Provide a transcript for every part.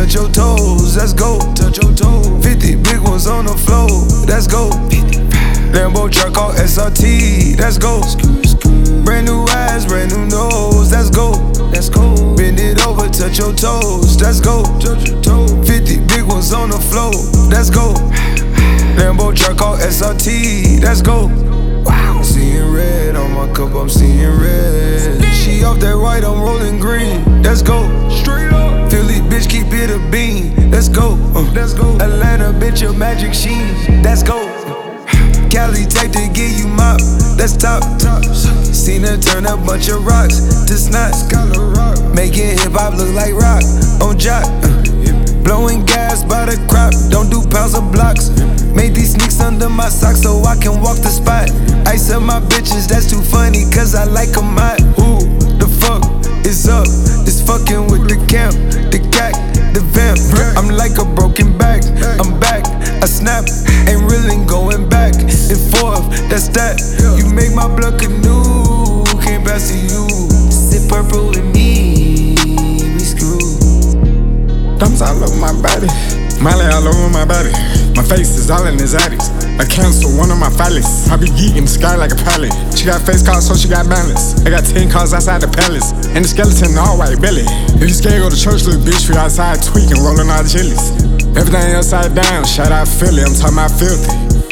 touch your toes, let's go. Touch your toes. 50 big ones on the floor, let's go. Lambo truck called SRT, let's go. Brand new eyes, brand new nose, let's go. Let's go. Bend it over, touch your toes, let's go. 50 big ones on the floor, let's go. Lambo truck called SRT, let's go. Wow. Seeing red on my cup, I'm seeing red. She off that white, I'm rolling green. Let's go. Straight up. Philly bitch, keep it a bean. Let's go. Let's go. Atlanta bitch, a magic sheen. Let's go. Cali tape to give you mop. Let's top. Seen her turn a bunch of rocks to snots. Making hip hop look like rock on jock. Blowing gas by the crop, don't do pounds of blocks. Made these sneaks under my socks so I can walk the spot. Ice up my bitches, that's too funny, cause I like 'em hot. Who the fuck is up? It's fucking with the camp, the cack, the vamp. I'm like a broken back, I'm back. I snap, ain't really going back and forth, that's that. You make my blood canoe, can't pass to you. Sip purple with me, we screwed. Thumbs all over my body, Molly all over my body. My face is all in his addies. I cancel one of my phallus. I be geeking the sky like a pilot. She got face cards, so she got balance. I got 10 cars outside the palace, and the skeleton all white belly. If you scared, go to church, little bitch. We outside tweaking, rolling all the chilies. Everything upside down, shout out Philly, I'm talking about filthy.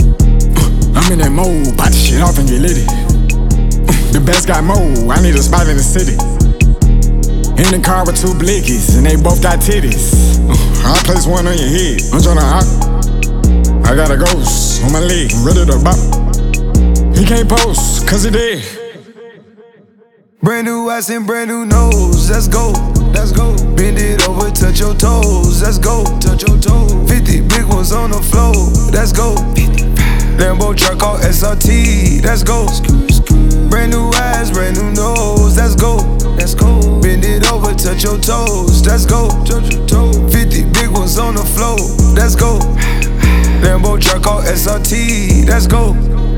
I'm in that mode, bite the shit off and get litty. The best got mode, I need a spot in the city. In the car with two blickies, and they both got titties. I place one on your head, I'm tryna hop. I got a ghost on my leg, ready to bop. He can't post, cause he dead. Brand new eyes and brand new nose, let's go. Let's go. Bend it over, touch your toes, let's go. Touch your toes. 50 big ones on the floor, let's go. Lambo truck called SRT, let's go. Brand new eyes, brand new nose, let's go. Let's go. Bend it over, touch your toes, let's go. 50 big ones on the floor, let's go. Lambo truck called SRT, let's go.